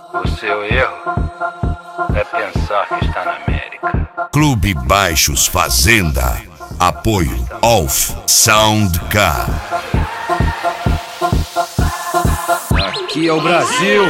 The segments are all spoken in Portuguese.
O seu erro é pensar que está na América. Clube Baixos Fazenda. Apoio Off Sound Car. Aqui é o Brasil.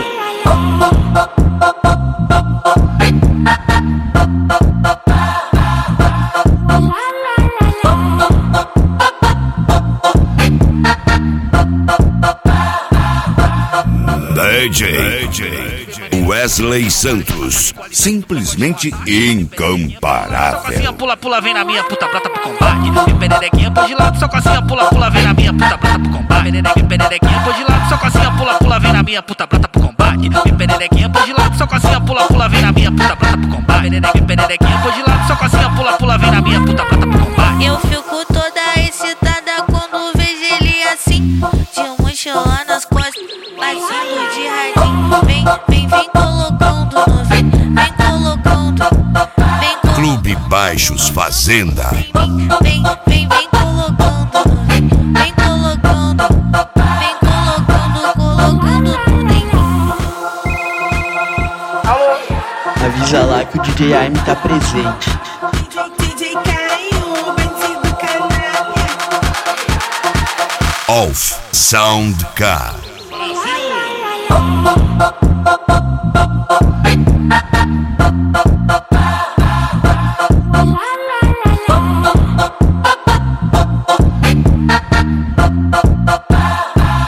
DJ Wesley Santos, simplesmente incomparável. Cocinha, pula, pula, vem na minha puta prata pro combate. E pererequinha por de lado, só cocinha, pula, pula, vem na minha puta prata pro combate. Pererequinha por de lado, só cocinha, pula, pula, vem na minha puta prata pro combate. E pererequinha por de lado, só cocinha, pula, pula, vem na minha puta prata pro combate. Pererequinha por de lado, só cocinha, pula, pula, vem na minha puta prata pro combate. Eu fico toda excitada quando vejo ele assim, de mochila nas costas, passando de radinho. Vem colocando no vem colocando, vem colocando. Clube Baixos Fazenda. Vem colocando no vem colocando, colocando tudo em mim. Avisa lá que o DJ Aime tá presente. DJ Caio, bandido canalha. Off Sound Car.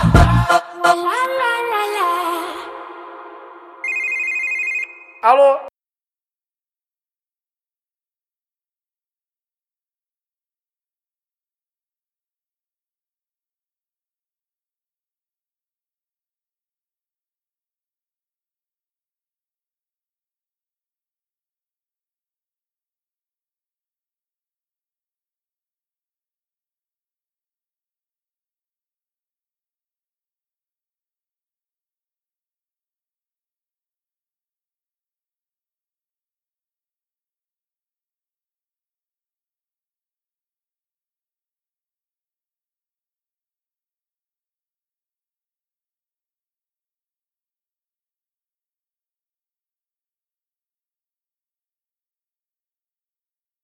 Alô?